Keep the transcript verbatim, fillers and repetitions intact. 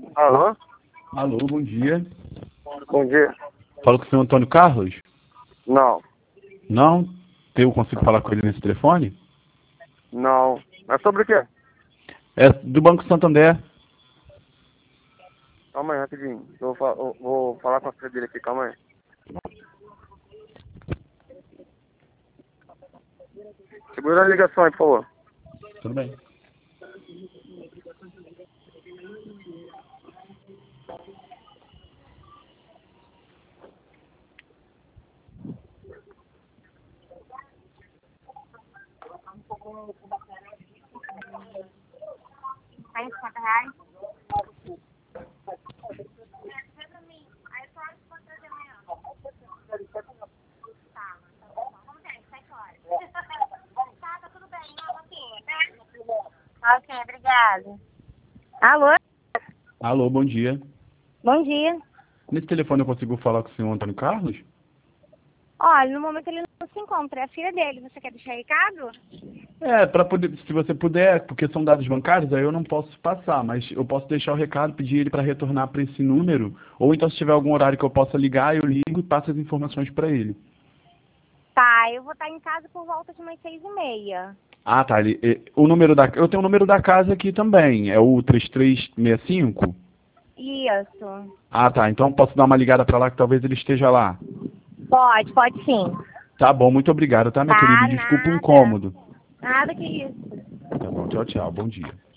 Alô? Alô, bom dia. Bom dia. Falo com o senhor Antônio Carlos? Não, Não? Eu consigo falar com ele nesse telefone? não. É sobre o quê? É do Banco Santander. Calma aí, rapidinho. Eu vou, fa- eu vou falar com a filha dele aqui, calma aí. Segura a ligação aí, por favor. Tudo bem. Aí, cinquenta reais. Tá, vamos ver, sete horas. Tá, tá tudo bem, não, assim, tá? Ok, obrigada. Alô? Alô, bom dia. Bom dia. Nesse telefone eu consigo falar com o senhor Antônio Carlos? Olha, no momento ele não se encontra, é a filha dele. Você quer deixar recado? É, para poder, se você puder, porque são dados bancários, aí eu não posso passar, mas eu posso deixar o recado, pedir ele para retornar para esse número, ou então se tiver algum horário que eu possa ligar, eu ligo e passo as informações para ele. Tá, eu vou estar em casa por volta de umas seis e meia. Ah, tá. Ele, eh, o número da, eu tenho o número da casa aqui também, é o três três seis cinco? Isso. Ah, tá. Então posso dar uma ligada para lá que talvez ele esteja lá. Pode, pode sim. Tá bom, muito obrigado, tá, minha querida? Tá, E desculpa o nada. incômodo. Nada que isso. Tá bom, tchau, tchau. Bom dia.